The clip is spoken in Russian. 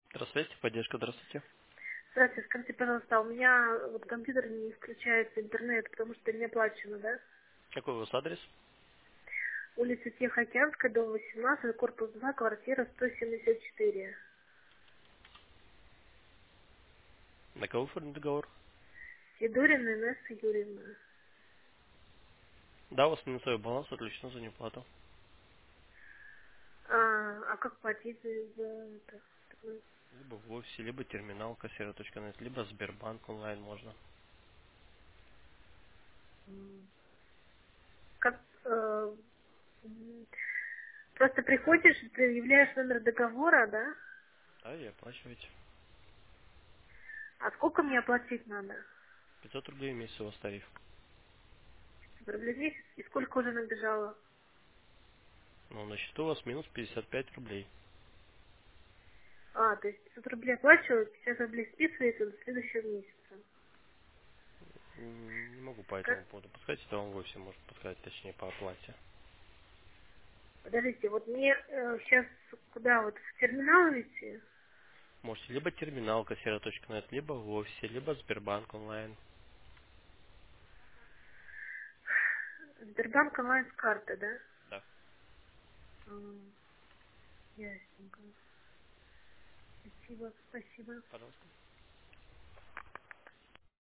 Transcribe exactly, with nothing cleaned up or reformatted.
Здравствуйте, поддержка, здравствуйте. Здравствуйте, скажите, пожалуйста, у меня вот компьютер не включается интернет, потому что не оплачено, да? Какой у вас адрес? Улица Тихоокеанская, дом восемнадцать, корпус два, квартира сто семьдесят четыре. На кого оформлен договор? Федорина Инесса Юрьевна. Да, у вас минусовой баланс отключен за неуплату. А, а как платить за, за это? Ну, Либо в офисе, либо терминал кассира точка нет, либо Сбербанк онлайн можно. м, Как, э, м, просто приходишь, предъявляешь номер договора, да? Да, и оплачиваете. А сколько мне оплатить надо? пятьсот рублей в месяц у вас тариф. Рублей в месяц? И сколько уже набежало? Ну, на счету у вас минус пятьдесят пять рублей. А, то есть пятьсот рублей оплачиваю, пятьдесят рублей списывается до следующего месяца. М, Не могу по Как? этому поводу подсказать, это вам в офисе может подсказать, точнее, по оплате. Подождите, вот мне сейчас куда вот в терминал идти? Можете либо терминал кассира точка нет, либо в офисе, либо Сбербанк онлайн. Сбербанк онлайн с карты, да? Да. М, Ясненько. Спасибо, спасибо. Пожалуйста.